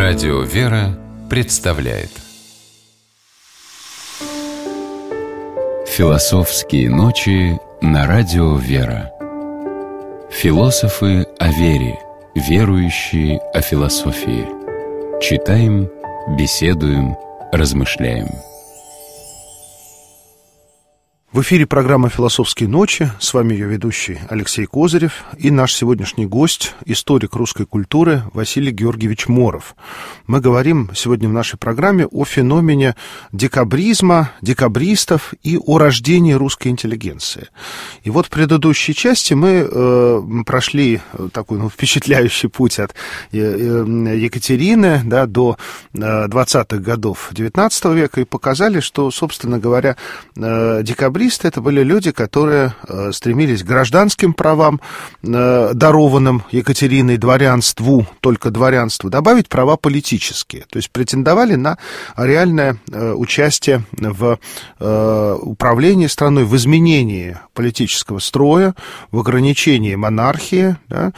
Радио «Вера» представляет Философские ночи на Радио «Вера». Философы о вере, верующие о философии. Читаем, беседуем, размышляем. В эфире программа «Философские ночи». С вами ее ведущий Алексей Козырев и наш сегодняшний гость, историк русской культуры Василий Георгиевич Моров. Мы говорим сегодня в нашей программе о феномене декабризма, декабристов и о рождении русской интеллигенции. И вот в предыдущей части мы прошли такой впечатляющий путь от Екатерины до 20-х годов XIX века и показали, что, собственно говоря, декабристы — это были люди, которые стремились к гражданским правам, дарованным Екатериной дворянству, только дворянству, добавить права политические. То есть претендовали на реальное участие в управлении страной, в изменении политического строя, в ограничении монархии. Да?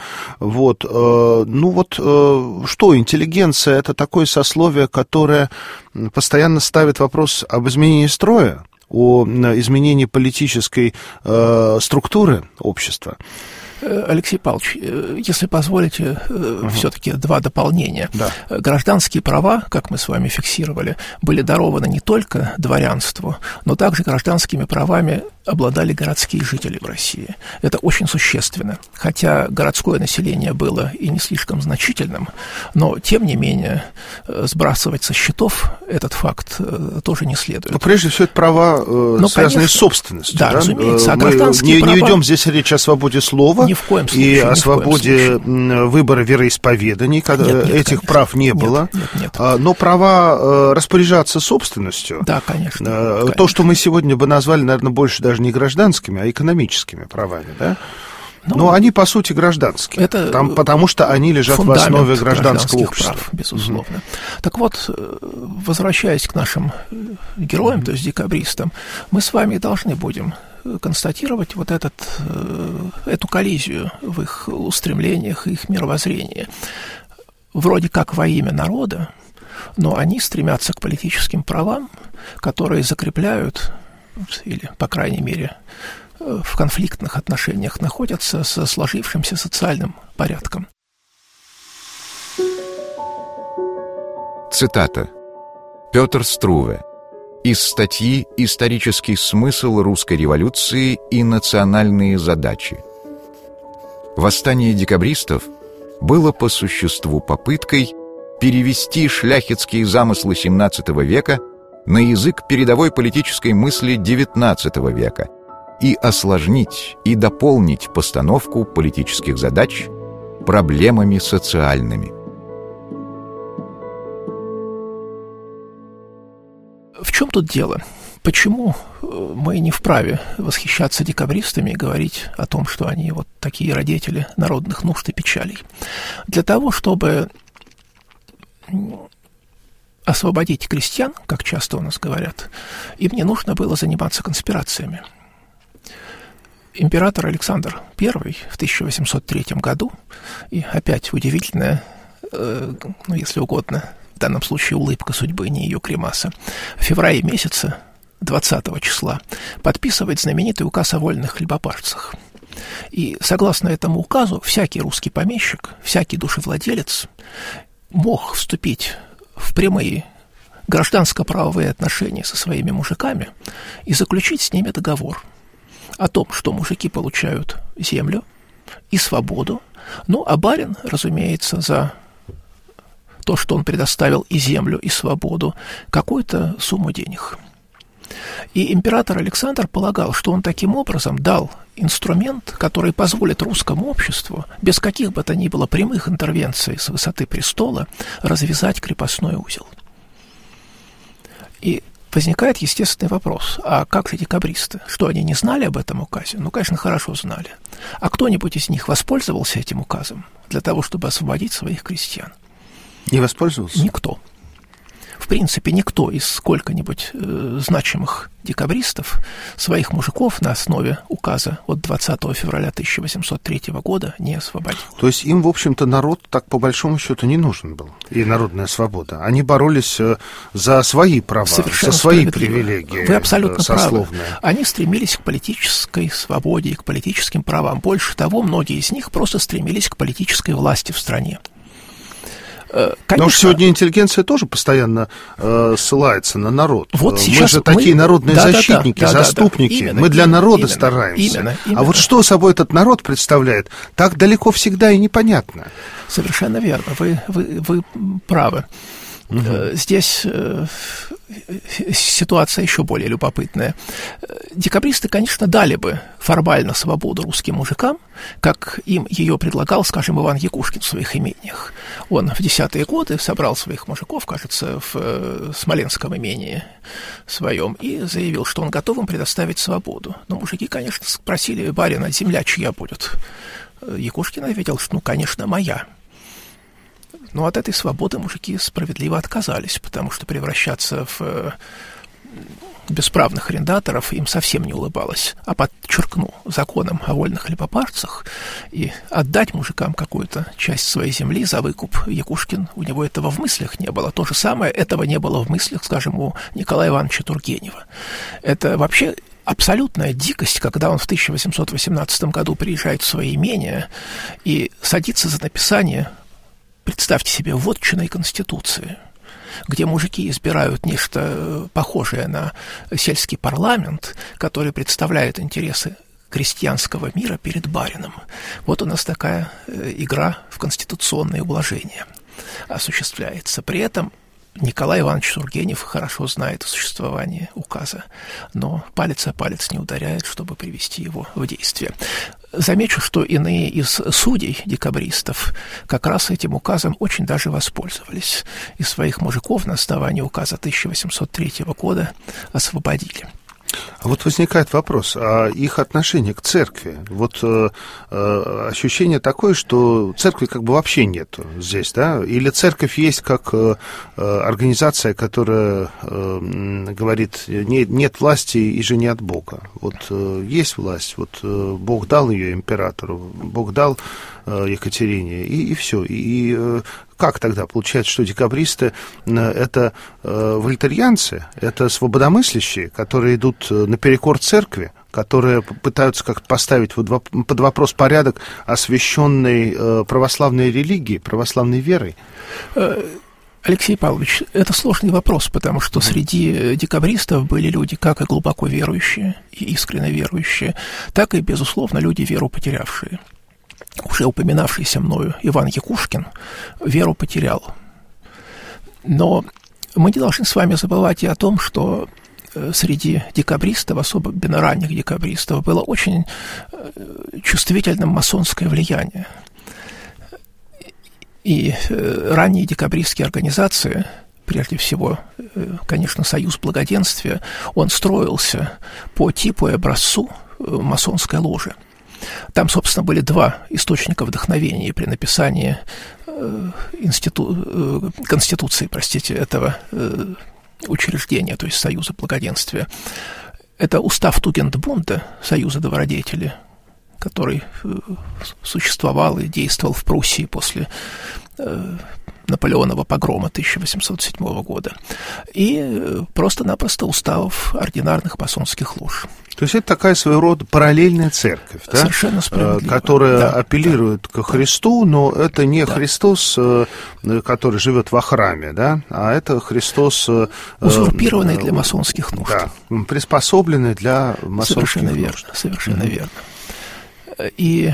Что интеллигенция — это такое сословие, которое постоянно ставит вопрос об изменении строя, о изменении политической структуры общества. Алексей Павлович, если позволите, все-таки два дополнения. Да. Гражданские права, как мы с вами фиксировали, были дарованы не только дворянству, но также гражданскими правами обладали городские жители в России. Это очень существенно. Хотя городское население было и не слишком значительным, но, тем не менее, сбрасывать со счетов этот факт тоже не следует. Но прежде всего, это права, связанные с собственностью. Да, разумеется. Мы не ведем здесь речь о свободе слова. Ни в коем случае. И о свободе выбора вероисповеданий, когда этих прав не было. Нет. Но права распоряжаться собственностью. Да, конечно. То, что мы сегодня бы назвали, наверное, больше даже не гражданскими, а экономическими правами, да? Но они, по сути, гражданские, потому что они лежат в основе гражданского общества. Прав, безусловно. Так вот, возвращаясь к нашим героям, то есть декабристам, мы с вами должны будем констатировать эту коллизию в их устремлениях, их мировоззрении. Вроде как во имя народа, но они стремятся к политическим правам, которые закрепляют, или, по крайней мере, в конфликтных отношениях находятся со сложившимся социальным порядком. Цитата. Петр Струве. Из статьи «Исторический смысл русской революции и национальные задачи». Восстание декабристов было по существу попыткой перевести шляхетские замыслы XVII века на язык передовой политической мысли XIX века и осложнить и дополнить постановку политических задач проблемами социальными. В чем тут дело? Почему мы не вправе восхищаться декабристами и говорить о том, что они вот такие родители народных нужд и печалей? Для того, чтобы освободить крестьян, как часто у нас говорят, им не нужно было заниматься конспирациями. Император Александр I в 1803 году, и опять удивительная, если угодно, в данном случае улыбка судьбы, не ее гримаса, в феврале месяца 20 числа подписывает знаменитый указ о вольных хлебопашцах. И согласно этому указу всякий русский помещик, всякий душевладелец мог вступить в прямые гражданско-правовые отношения со своими мужиками и заключить с ними договор о том, что мужики получают землю и свободу, а барин, разумеется, за то, что он предоставил и землю, и свободу, какую-то сумму денег. И император Александр полагал, что он таким образом дал инструмент, который позволит русскому обществу, без каких бы то ни было прямых интервенций с высоты престола, развязать крепостной узел. И возникает естественный вопрос, а как же декабристы? Что, они не знали об этом указе? Конечно, хорошо знали. А кто-нибудь из них воспользовался этим указом для того, чтобы освободить своих крестьян? Не воспользовался? Никто. в принципе, никто из сколько-нибудь значимых декабристов своих мужиков на основе указа от 20 февраля 1803 года не освободил. То есть им, в общем-то, народ так по большому счету не нужен был, и народная свобода. Они боролись за свои права, совершенно за свои привилегии. Вы абсолютно сословные. правы. Они стремились к политической свободе и к политическим правам. Больше того, многие из них просто стремились к политической власти в стране. Конечно, но сегодня интеллигенция тоже постоянно ссылается на народ. Вот сейчас мы же такие народные защитники, заступники. Именно, мы для народа стараемся. Именно. А вот что собой этот народ представляет, так далеко всегда и непонятно. Совершенно верно. Вы правы. Здесь ситуация еще более любопытная. Декабристы, конечно, дали бы формально свободу русским мужикам, как им ее предлагал, скажем, Иван Якушкин в своих имениях. Он в 10-е годы собрал своих мужиков, кажется, в Смоленском имении своем, и заявил, что он готов им предоставить свободу. Но мужики, конечно, спросили: барина, земля чья будет? Якушкин ответил, что, конечно, моя. Но от этой свободы мужики справедливо отказались, потому что превращаться в бесправных арендаторов им совсем не улыбалось. А подчеркну, законом о вольных хлебопарцах и отдать мужикам какую-то часть своей земли за выкуп Якушкин, у него этого в мыслях не было. То же самое этого не было в мыслях, скажем, у Николая Ивановича Тургенева. Это вообще абсолютная дикость, когда он в 1818 году приезжает в свои имения и садится за написание, представьте себе, вотчиной конституции, где мужики избирают нечто похожее на сельский парламент, который представляет интересы крестьянского мира перед барином. Вот у нас такая игра в конституционные уложения осуществляется. При этом Николай Иванович Тургенев хорошо знает о существовании указа, но палец о палец не ударяет, чтобы привести его в действие. Замечу, что иные из судей декабристов как раз этим указом очень даже воспользовались, и своих мужиков на основании указа 1803 года освободили. А вот возникает вопрос, а их отношение к церкви? Вот ощущение такое, что церкви как бы вообще нету здесь, да? Или церковь есть как организация, которая говорит, нет власти и же не от Бога. Вот есть власть, вот Бог дал ее императору, Бог дал Екатерине, и все. И как тогда? Получается, что декабристы — это вольтерьянцы, это свободомыслящие, которые идут наперекор церкви, которые пытаются как-то поставить под вопрос порядок освященной православной религии, православной верой? Алексей Павлович, это сложный вопрос, потому что среди декабристов были люди как и глубоко верующие и искренне верующие, так и, безусловно, люди, веру потерявшие. Уже упоминавшийся мною Иван Якушкин веру потерял. Но мы не должны с вами забывать и о том, что среди декабристов, особенно ранних декабристов, было очень чувствительным масонское влияние. И ранние декабристские организации, прежде всего, конечно, Союз Благоденствия, он строился по типу и образцу масонской ложи. Там, собственно, были два источника вдохновения при написании конституции, этого учреждения, то есть Союза Благоденствия. Это устав Тугендбунда, Союза Добродетели, который существовал и действовал в Пруссии после Наполеонова погрома 1807 года, и просто-напросто уставов ординарных масонских лож. То есть это такая своего рода параллельная церковь, да? Совершенно справедливо. Которая апеллирует к Христу, но это не Христос, который живет во храме, да? А это Христос... узурпированный для масонских нужд. Да, приспособленный для масонских нужд. Совершенно верно. И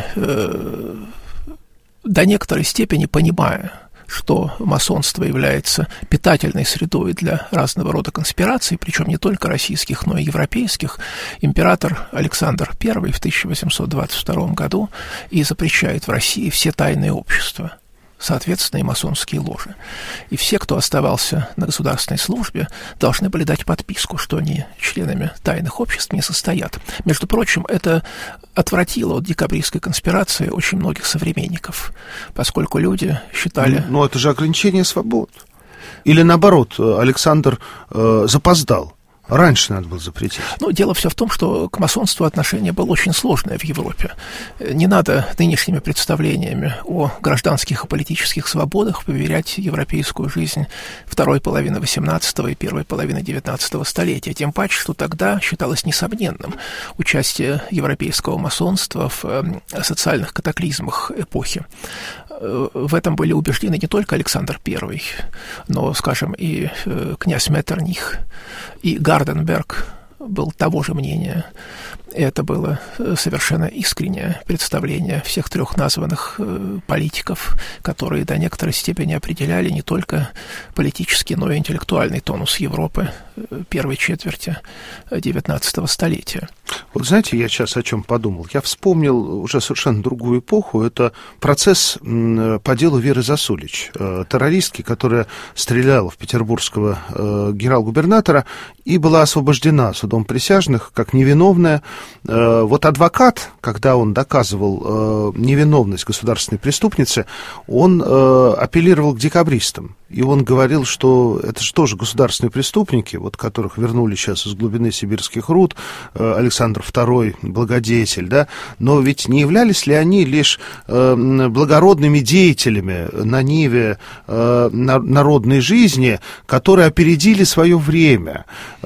до некоторой степени понимая, что масонство является питательной средой для разного рода конспираций, причем не только российских, но и европейских, император Александр I в 1822 году и запрещает в России все тайные общества, соответственно, и масонские ложи. И все, кто оставался на государственной службе, должны были дать подписку, что они членами тайных обществ не состоят. Между прочим, это отвратило от декабристской конспирации очень многих современников, поскольку люди считали... Но это же ограничение свобод. Или наоборот, Александр запоздал? Раньше надо было запретить. Ну, дело все в том, что к масонству отношение было очень сложное в Европе. Не надо нынешними представлениями о гражданских и политических свободах поверять европейскую жизнь второй половины XVIII и первой половины XIX столетия. Тем паче, что тогда считалось несомненным участие европейского масонства в социальных катаклизмах эпохи. В этом были убеждены не только Александр I, но, скажем, и князь Меттерних, и Гарденберг был того же мнения. Это было совершенно искреннее представление всех трех названных политиков, которые до некоторой степени определяли не только политический, но и интеллектуальный тонус Европы первой четверти XIX столетия. Вот знаете, я сейчас о чем подумал? Я вспомнил уже совершенно другую эпоху. Это процесс по делу Веры Засулич, террористки, которая стреляла в петербургского генерал-губернатора и была освобождена судом присяжных как невиновная. Вот адвокат, когда он доказывал невиновность государственной преступницы, он апеллировал к декабристам. И он говорил, что это же тоже государственные преступники, вот которых вернули сейчас из глубины сибирских руд, Александр II, благодетель, да, но ведь не являлись ли они лишь благородными деятелями на ниве народной жизни, которые опередили свое время,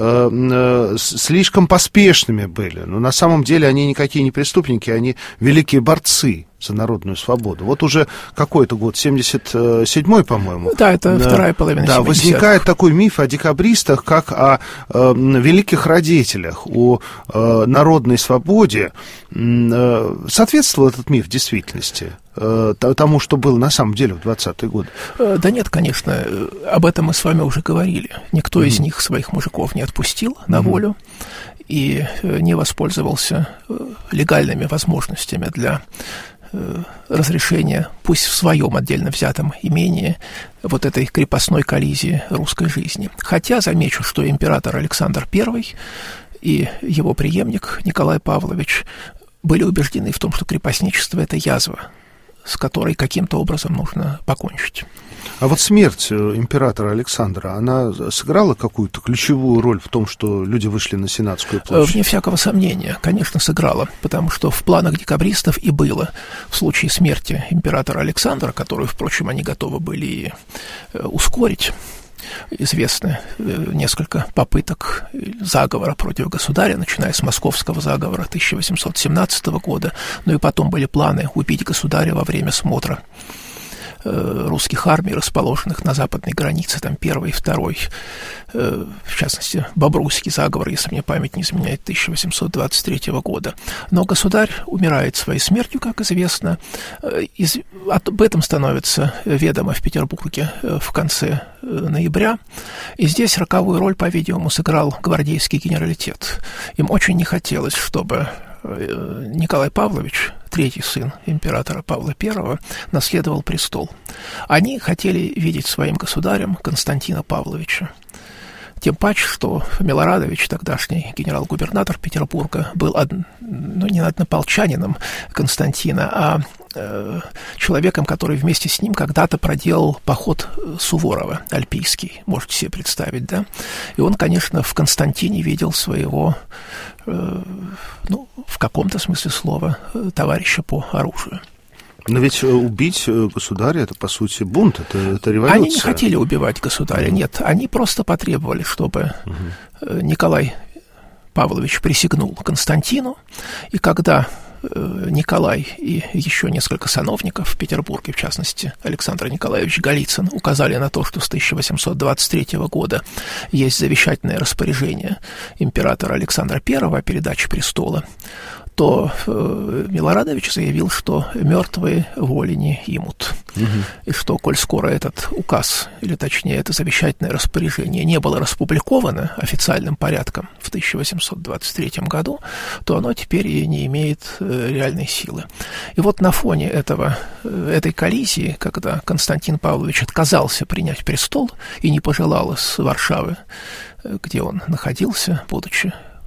слишком поспешными были. Но на самом деле они никакие не преступники, они великие борцы за народную свободу. Вот уже какой-то год, 77-й, по-моему. Да, это вторая половина 70-х. Да, возникает такой миф о декабристах, как о великих родителях, о народной свободе. Соответствовал этот миф действительности тому, что было на самом деле в 20-е годы? Да нет, конечно, об этом мы с вами уже говорили. Никто из них своих мужиков не отпустил на волю и не воспользовался легальными возможностями для разрешения, пусть в своем отдельно взятом имении, вот этой крепостной коллизии русской жизни. Хотя замечу, что император Александр I и его преемник Николай Павлович были убеждены в том, что крепостничество – это язва, с которой каким-то образом нужно покончить. А вот смерть императора Александра, она сыграла какую-то ключевую роль в том, что люди вышли на Сенатскую площадь? Вне всякого сомнения, конечно, сыграла, потому что в планах декабристов и было в случае смерти императора Александра, которую, впрочем, они готовы были ускорить. Известны несколько попыток заговора против государя, начиная с московского заговора 1817 года, но и потом были планы убить государя во время смотра русских армий, расположенных на западной границе, там первый и второй, в частности, Бобруйский заговор, если мне память не изменяет, 1823 года. Но государь умирает своей смертью, как известно. Об этом становится ведомо в Петербурге в конце ноября. И здесь роковую роль, по-видимому, сыграл гвардейский генералитет. Им очень не хотелось, чтобы Николай Павлович, третий сын императора Павла I, наследовал престол. Они хотели видеть своим государем Константина Павловича. Тем паче, что Милорадович, тогдашний генерал-губернатор Петербурга, был не однополчанином Константина, а человеком, который вместе с ним когда-то проделал поход Суворова, альпийский, можете себе представить, да? И он, конечно, в Константине видел своего, в каком-то смысле слова, товарища по оружию. Но ведь убить государя – это, по сути, бунт, это революция. Они не хотели убивать государя, нет. Они просто потребовали, чтобы Николай Павлович присягнул Константину, и когда Николай и еще несколько сановников в Петербурге, в частности, Александр Николаевич Голицын, указали на то, что с 1823 года есть завещательное распоряжение императора Александра I о передаче престола, то Милорадович заявил, что мертвые воли не имут. И что, коль скоро этот указ, или точнее это завещательное распоряжение, не было распубликовано официальным порядком в 1823 году, то оно теперь и не имеет реальной силы. И вот на фоне этой коллизии, когда Константин Павлович отказался принять престол и не пожелал из Варшавы, где он находился, будучи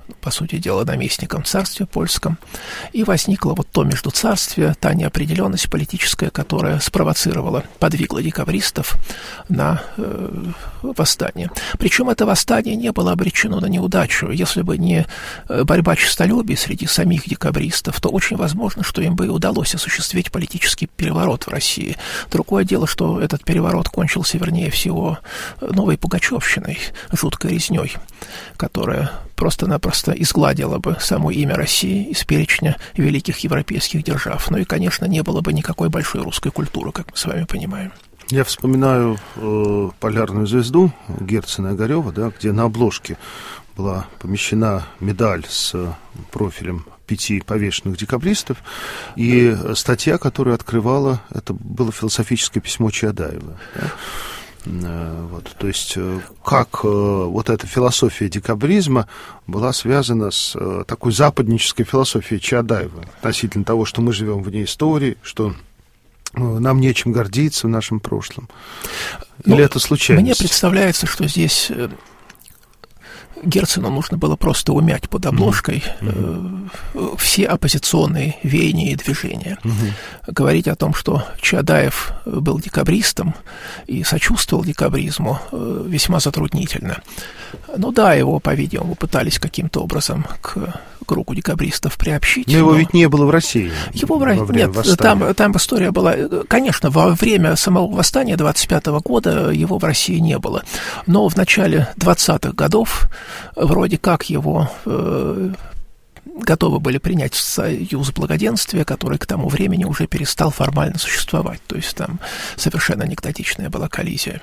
по сути дела, наместником в царстве польском, и возникло вот то междуцарствие, та неопределенность политическая, которая подвигла декабристов на восстание. Причем это восстание не было обречено на неудачу. Если бы не борьба честолюбия среди самих декабристов, то очень возможно, что им бы и удалось осуществить политический переворот в России. Другое дело, что этот переворот кончился, вернее всего, новой пугачевщиной, жуткой резней, которая просто-напросто изгладила бы само имя России из перечня великих европейских держав. Ну и, конечно, не было бы никакой большой русской культуры, как мы с вами понимаем. Я вспоминаю «Полярную звезду» Герцена и Огарева, да, где на обложке была помещена медаль с профилем 5 повешенных декабристов, и статья, которую открывала, это было философическое письмо Чаадаева. Да? Вот, то есть как вот эта философия декабризма была связана с такой западнической философией Чаадаева относительно того, что мы живем вне истории, что нам нечем гордиться в нашем прошлом. Или это случайность? Мне представляется, что здесь Герцену нужно было просто умять под обложкой все оппозиционные веяния и движения. Говорить о том, что Чаадаев был декабристом и сочувствовал декабризму, весьма затруднительно. Ну да, его, по-видимому, пытались каким-то образом к кругу декабристов приобщить. Но его ведь не было в России. Его нет, там история была... Конечно, во время самого восстания 25-го года его в России не было. Но в начале 20-х годов вроде как его готовы были принять в Союз Благоденствия, который к тому времени уже перестал формально существовать. То есть там совершенно анекдотичная была коллизия.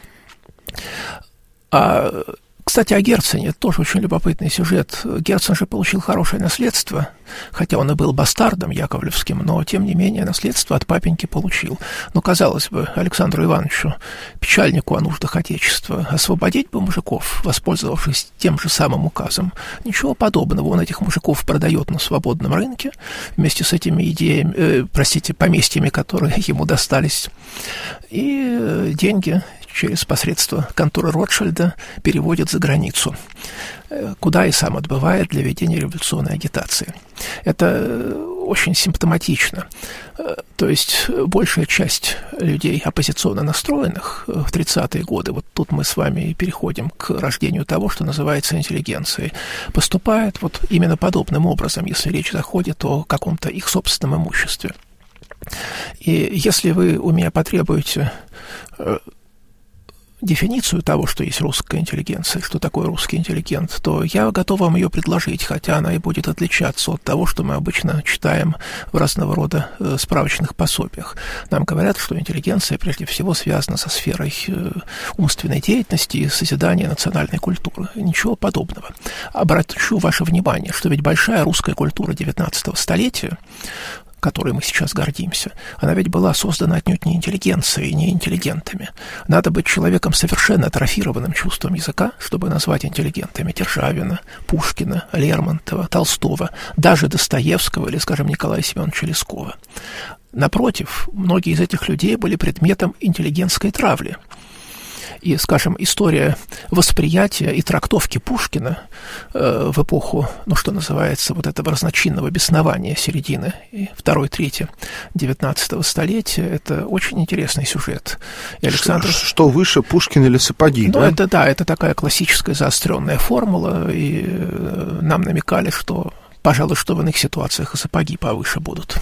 Кстати, о Герцене тоже очень любопытный сюжет. Герцен же получил хорошее наследство, хотя он и был бастардом яковлевским, но, тем не менее, наследство от папеньки получил. Но, казалось бы, Александру Ивановичу, печальнику о нуждах Отечества, освободить бы мужиков, воспользовавшись тем же самым указом. Ничего подобного. Он этих мужиков продает на свободном рынке вместе с этими поместьями, которые ему достались. И деньги через посредство конторы Ротшильда переводит за границу, куда и сам отбывает для ведения революционной агитации. Это очень симптоматично. То есть большая часть людей оппозиционно настроенных в 30-е годы, вот тут мы с вами переходим к рождению того, что называется интеллигенцией, поступает вот именно подобным образом, если речь заходит о каком-то их собственном имуществе. И если вы у меня потребуете дефиницию того, что есть русская интеллигенция, что такое русский интеллигент, то я готов вам ее предложить, хотя она и будет отличаться от того, что мы обычно читаем в разного рода справочных пособиях. Нам говорят, что интеллигенция прежде всего связана со сферой умственной деятельности и созидания национальной культуры. Ничего подобного. Обращу ваше внимание, что ведь большая русская культура XIX столетия, которой мы сейчас гордимся, она ведь была создана отнюдь не интеллигенцией, не интеллигентами. Надо быть человеком совершенно атрофированным чувством языка, чтобы назвать интеллигентами Державина, Пушкина, Лермонтова, Толстого, даже Достоевского или, скажем, Николая Семеновича Лескова. Напротив, многие из этих людей были предметом интеллигентской травли. И, скажем, история восприятия и трактовки Пушкина в эпоху, что называется, вот этого разночинного беснования середины и второй-трети XIX столетия, это очень интересный сюжет. И Александр... Что выше, Пушкин или сапоги, да? Это такая классическая заостренная формула, и нам намекали, что, пожалуй, что в иных ситуациях и сапоги повыше будут.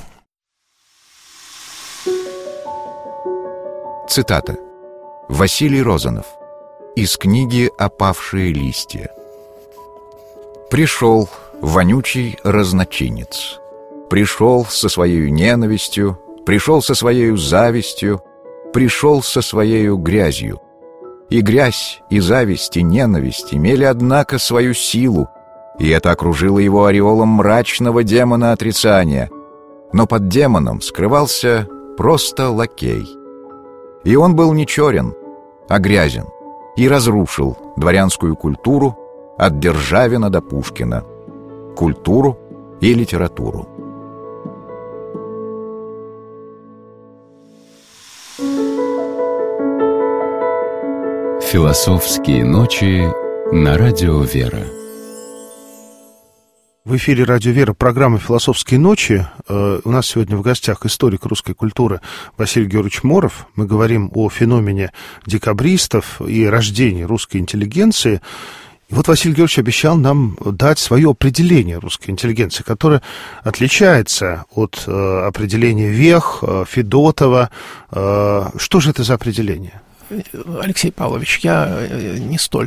Цитата. Василий Розанов. Из книги «Опавшие листья». «Пришел вонючий разночинец. Пришел со своей ненавистью, пришел со своей завистью, пришел со своей грязью. И грязь, и зависть, и ненависть имели, однако, свою силу, и это окружило его ореолом мрачного демона отрицания. Но под демоном скрывался просто лакей. И он был не черен, а грязен, и разрушил дворянскую культуру от Державина до Пушкина, культуру и литературу». Философские ночи на радио «Вера». В эфире «Радио Вера» программа «Философские ночи». У нас сегодня в гостях историк русской культуры Василий Георгиевич Моров. Мы говорим о феномене декабристов и рождении русской интеллигенции. И вот Василий Георгиевич обещал нам дать свое определение русской интеллигенции, которое отличается от определения Вех, Федотова. Что же это за определение? Алексей Павлович, я не столь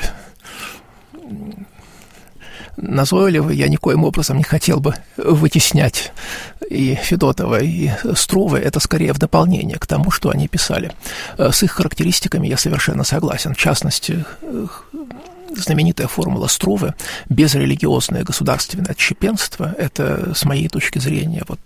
назойливый, я никоим образом не хотел бы вытеснять и Федотова, и Струве. Это скорее в дополнение к тому, что они писали. С их характеристиками я совершенно согласен. В частности, знаменитая формула Струве «безрелигиозное государственное отщепенство» — это, с моей точки зрения, вот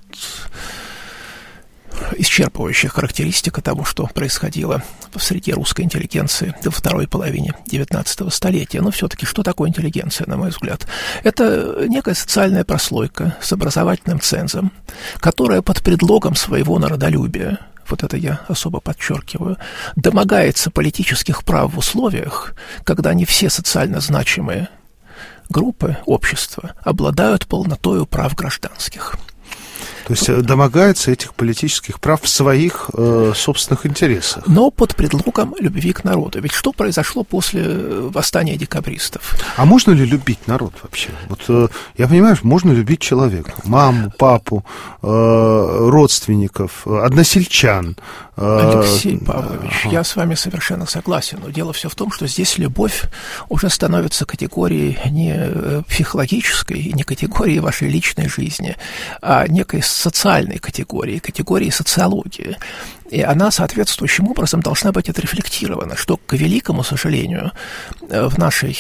исчерпывающая характеристика того, что происходило в среде русской интеллигенции во второй половине XIX столетия. Но все-таки что такое интеллигенция, на мой взгляд? Это некая социальная прослойка с образовательным цензом, которая под предлогом своего народолюбия, вот это я особо подчеркиваю, домогается политических прав в условиях, когда не все социально значимые группы общества обладают полнотою прав гражданских. То есть домогается этих политических прав в своих собственных интересах. Но под предлогом любви к народу. Ведь что произошло после восстания декабристов? А можно ли любить народ вообще? Вот я понимаю, что можно любить человека. Маму, папу, родственников, односельчан. Алексей Павлович, я с вами совершенно согласен. Но дело все в том, что здесь любовь уже становится категорией не психологической, не категорией вашей личной жизни, а некой социальной категории социологии. И она соответствующим образом должна быть отрефлектирована, что, к великому сожалению, в нашей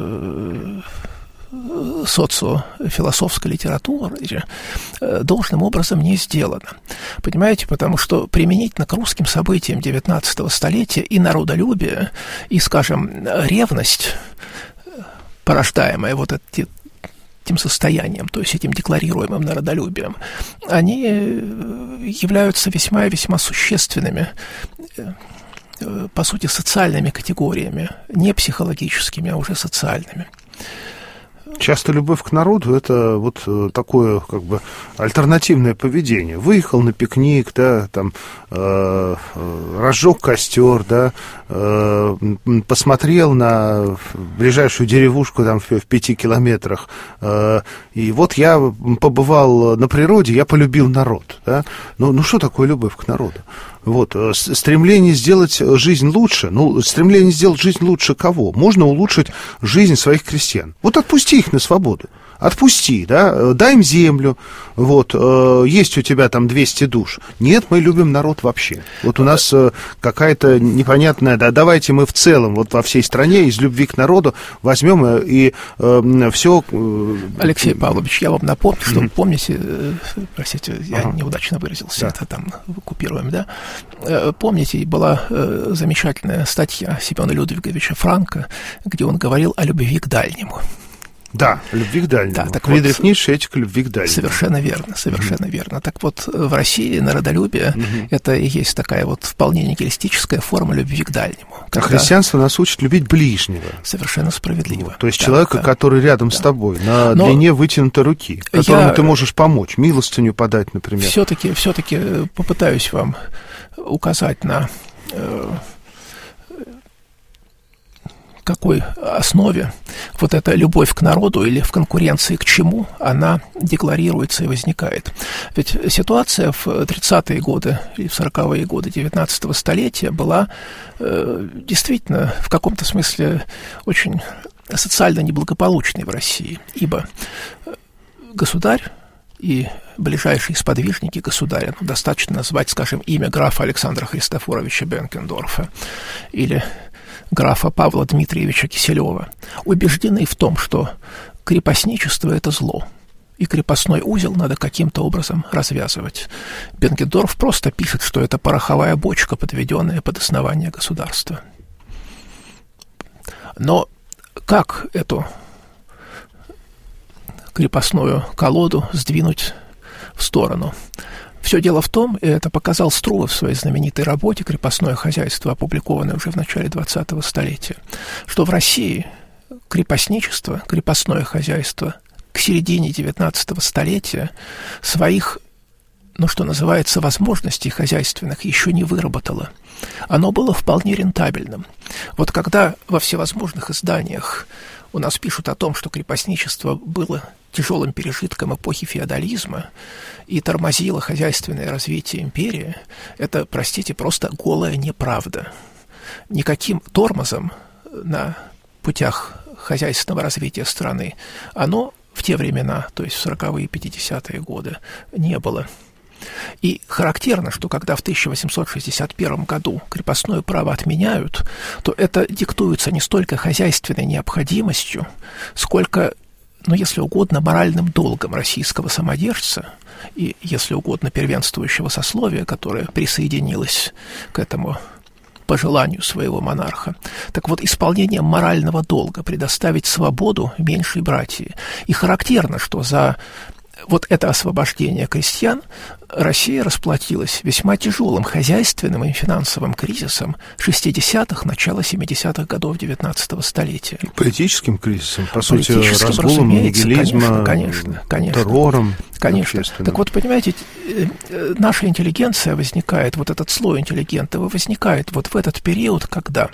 социофилософской литературе должным образом не сделано. Понимаете, потому что применительно к русским событиям XIX столетия и народолюбие, и, скажем, ревность, порождаемая вот этим состоянием, то есть этим декларируемым народолюбием, они являются весьма и весьма существенными, по сути, социальными категориями, не психологическими, а уже социальными. Часто любовь к народу — это вот такое, как бы, альтернативное поведение. Выехал на пикник, да, там, разжег костер, да, посмотрел на ближайшую деревушку там в 5 километрах, и вот я побывал на природе, я полюбил народ, да. Ну что такое любовь к народу? Вот, стремление сделать жизнь лучше. Ну, стремление сделать жизнь лучше кого? Можно улучшить жизнь своих крестьян. Вот отпусти их на свободу. Отпусти, да, дай им землю, вот, есть у тебя там 200 душ. Нет, мы любим народ вообще. Вот у нас какая-то непонятная, да, давайте мы в целом, вот во всей стране из любви к народу возьмем и все... Алексей Павлович, я вам напомню, что, помните, простите, я неудачно выразился, да. Это там купируем, да? Помните, была замечательная статья Семена Людвиговича Франка, где он говорил о любви к дальнему. Да, любви к дальнему. Да, Фридрих Ницше, этика любви к дальнему. Совершенно верно, совершенно верно. Так вот, в России народолюбие это и есть такая вот вполне нигилистическая форма любви к дальнему. А христианство нас учит любить ближнего. Совершенно справедливо. Вот, то есть человека, который рядом с тобой, на длине вытянутой руки, которому ты можешь помочь, милостыню подать, например. Все-таки попытаюсь вам указать на какой основе вот эта любовь к народу или в конкуренции к чему она декларируется и возникает. Ведь ситуация в 30-е годы или в 40-е годы 19-го столетия была действительно в каком-то смысле очень социально неблагополучной в России, ибо государь и ближайшие сподвижники государя, достаточно назвать, скажем, имя графа Александра Христофоровича Бенкендорфа или графа Павла Дмитриевича Киселева, убеждены в том, что крепостничество – это зло, и крепостной узел надо каким-то образом развязывать. Бенкендорф просто пишет, что это пороховая бочка, подведенная под основание государства. Но как эту крепостную колоду сдвинуть в сторону? Все дело в том, и это показал Струве в своей знаменитой работе «Крепостное хозяйство», опубликованной уже в начале 20-го столетия, что в России крепостничество, крепостное хозяйство к середине XIX столетия своих, что называется, возможностей хозяйственных еще не выработало. Оно было вполне рентабельным. Вот когда во всевозможных изданиях у нас пишут о том, что крепостничество было тяжелым пережитком эпохи феодализма и тормозило хозяйственное развитие империи, это, простите, просто голая неправда. Никаким тормозом на путях хозяйственного развития страны оно в те времена, то есть в 40-е и 50-е годы, не было. И характерно, что когда в 1861 году крепостное право отменяют, то это диктуется не столько хозяйственной необходимостью, сколько, если угодно, моральным долгом российского самодержца и, если угодно, первенствующего сословия, которое присоединилось к этому по желанию своего монарха. Так вот, исполнением морального долга предоставить свободу меньшей братьи. И характерно, что за вот это освобождение крестьян Россия расплатилась весьма тяжелым хозяйственным и финансовым кризисом 60-х, начала 70-х годов XIX столетия. Политическим кризисом, по сути, разгулом нигилизма, конечно. террором. Конечно. Так вот, понимаете, наша интеллигенция возникает, вот этот слой интеллигентов возникает вот в этот период, когда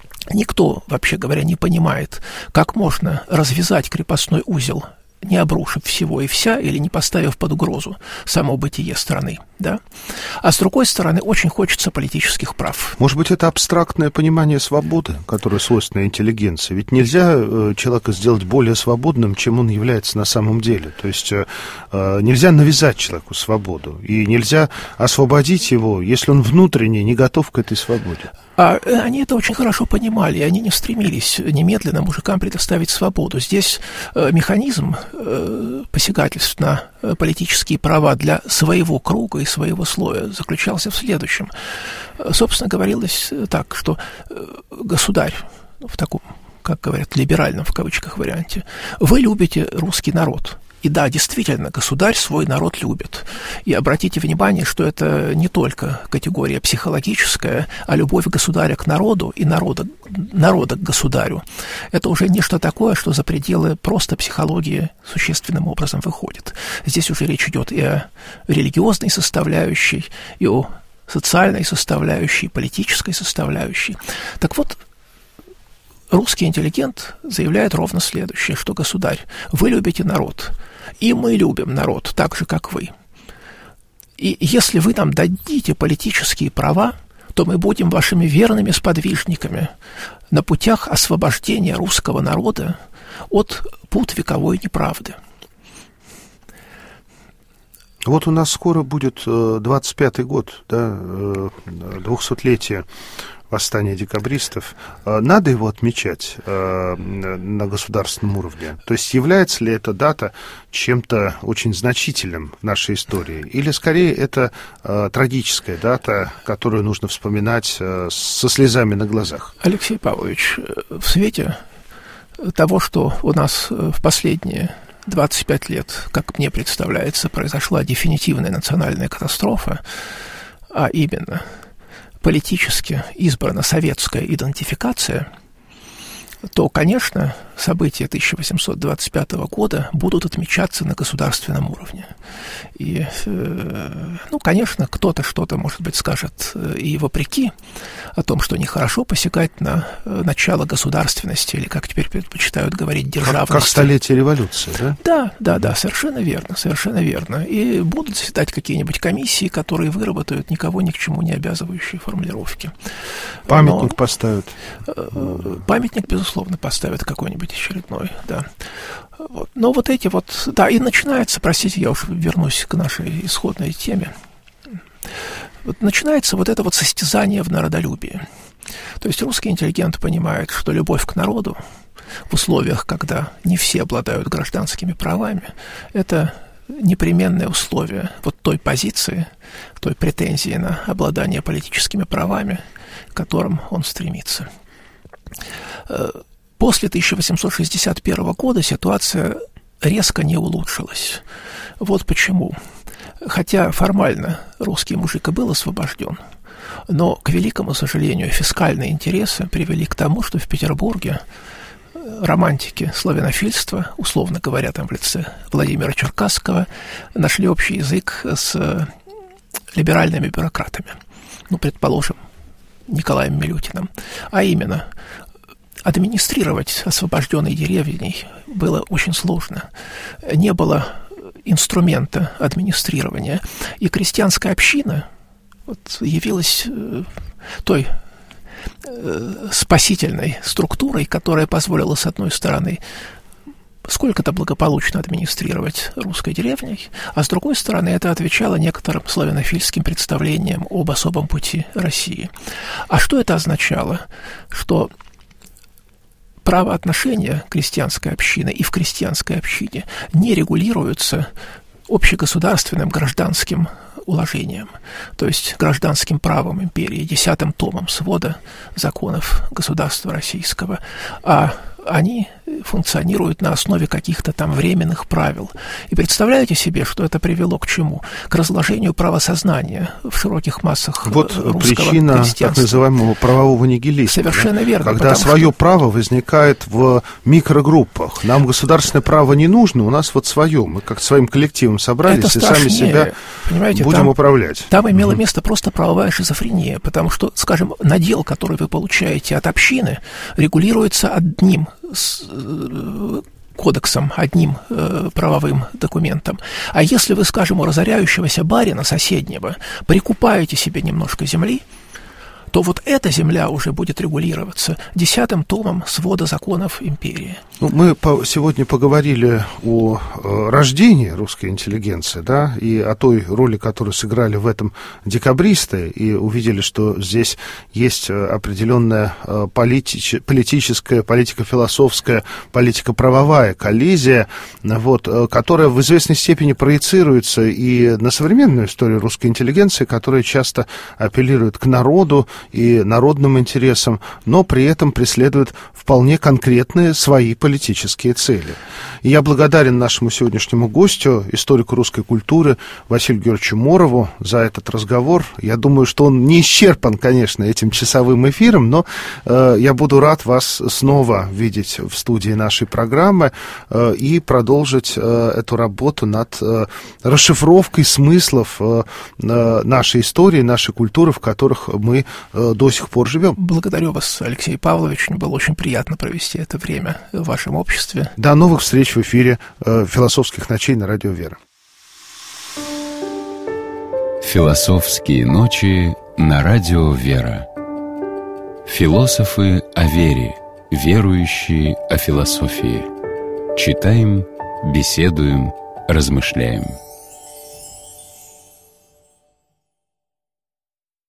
никто, вообще говоря, не понимает, как можно развязать крепостной узел, не обрушив всего и вся или не поставив под угрозу само бытие страны, да? А с другой стороны, очень хочется политических прав. Может быть, это абстрактное понимание свободы, которое свойственно интеллигенции. Ведь нельзя человека сделать более свободным, чем он является на самом деле. То есть нельзя навязать человеку свободу, и нельзя освободить его, если он внутренне не готов к этой свободе. А они это очень хорошо понимали, и они не стремились немедленно мужикам предоставить свободу. Здесь механизм посягательств на политические права для своего круга и своего слоя заключался в следующем. Собственно, говорилось так, что государь, в таком, как говорят, либеральном в кавычках варианте, вы любите русский народ. И да, действительно, государь свой народ любит. И обратите внимание, что это не только категория психологическая, а любовь государя к народу и народа к государю. Это уже нечто такое, что за пределы просто психологии существенным образом выходит. Здесь уже речь идет и о религиозной составляющей, и о социальной составляющей, политической составляющей. Так вот, русский интеллигент заявляет ровно следующее, что государь, вы любите народ, и мы любим народ так же, как вы. И если вы нам дадите политические права, то мы будем вашими верными сподвижниками на путях освобождения русского народа от пут вековой неправды. Вот у нас скоро будет 25-й год, да, 200-летие восстания декабристов. Надо его отмечать на государственном уровне? То есть является ли эта дата чем-то очень значительным в нашей истории? Или, скорее, это трагическая дата, которую нужно вспоминать со слезами на глазах? Алексей Павлович, в свете того, что у нас в последние 25 лет, как мне представляется, произошла дефинитивная национальная катастрофа, а именно политически избрана советская идентификация, то, конечно, события 1825 года будут отмечаться на государственном уровне. И, конечно, кто-то что-то, может быть, скажет и вопреки о том, что нехорошо посягать на начало государственности, или, как теперь предпочитают говорить, державности. Как столетие революции, да? Да, совершенно верно. И будут заседать какие-нибудь комиссии, которые выработают никого ни к чему не обязывающие формулировки. Памятник поставят. Памятник, безусловно, поставят какой-нибудь очередной, да. Вот. Но вот эти вот, да, и начинается, простите, я уж вернусь к нашей исходной теме, вот начинается вот это вот состязание в народолюбии. То есть русский интеллигент понимает, что любовь к народу в условиях, когда не все обладают гражданскими правами, это непременное условие вот той позиции, той претензии на обладание политическими правами, к которым он стремится. После 1861 года ситуация резко не улучшилась. Вот почему. Хотя формально русский мужик и был освобожден, но, к великому сожалению, фискальные интересы привели к тому, что в Петербурге романтики славянофильства, условно говоря, там в лице Владимира Черкасского, нашли общий язык с либеральными бюрократами, предположим, Николаем Милютиным, а именно администрировать освобожденной деревней было очень сложно. Не было инструмента администрирования, и крестьянская община явилась той спасительной структурой, которая позволила, с одной стороны, сколько-то благополучно администрировать русской деревней, а с другой стороны, это отвечало некоторым славянофильским представлениям об особом пути России. А что это означало? Что правоотношения крестьянской общины и в крестьянской общине не регулируются общегосударственным гражданским уложением, то есть гражданским правом империи, 10-м томом свода законов государства российского, а они функционируют на основе каких-то там временных правил. И представляете себе, что это привело к чему? К разложению правосознания в широких массах русского причина крестьянства. Так называемого правового нигилизма. Совершенно верно. Когда свое право возникает в микрогруппах. Нам государственное право не нужно, у нас свое. Мы как своим коллективом собрались и сами себя будем управлять. Там имела место просто правовая шизофрения, потому что, скажем, надел, который вы получаете от общины, регулируется одним кодексом, одним правовым документом. А если вы, скажем, у разоряющегося барина соседнего прикупаете себе немножко земли, то эта земля уже будет регулироваться 10-м томом свода законов империи. Мы сегодня поговорили о рождении русской интеллигенции, да, и о той роли, которую сыграли в этом декабристы, и увидели, что здесь есть определенная политическая, политико-философская, политико-правовая коллизия, которая в известной степени проецируется и на современную историю русской интеллигенции, которая часто апеллирует к народу и народным интересам, но при этом преследует вполне конкретные свои политические цели. И я благодарен нашему сегодняшнему гостю, историку русской культуры Василию Георгиевичу Морову за этот разговор. Я думаю, что он не исчерпан, конечно, этим часовым эфиром, но я буду рад вас снова видеть в студии нашей программы и продолжить эту работу над расшифровкой смыслов нашей истории, нашей культуры, в которых мы до сих пор живем. Благодарю вас, Алексей Павлович. Мне было очень приятно провести это время в вашем обществе. До новых встреч в эфире «Философских ночей» на Радио Вера. «Философские ночи» на Радио Вера. Философы о вере, верующие о философии. Читаем, беседуем, размышляем.